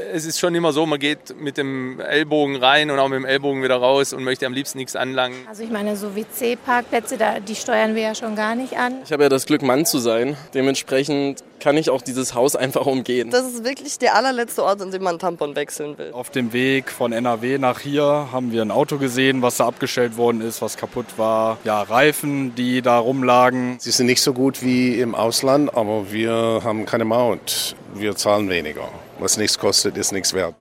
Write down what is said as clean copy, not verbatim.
es ist schon immer so, man geht mit dem Ellbogen rein und auch mit dem Ellbogen wieder raus und möchte am liebsten nichts anlangen. Also ich meine, so WC-Parkplätze, die steuern wir ja schon gar nicht an. Ich habe ja das Glück, Mann zu sein. Dementsprechend kann ich auch dieses Haus einfach umgehen. Das ist wirklich der allerletzte Ort, an dem man einen Tampon wechseln will. Auf dem Weg von NRW nach hier haben wir ein Auto gesehen, was da abgestellt worden ist, was kaputt war. Ja, Reifen, die da rumlagen. Sie sind nicht so gut wie im Ausland, aber wir haben keine Maut. Wir zahlen weniger. Was nichts kostet, ist nichts wert.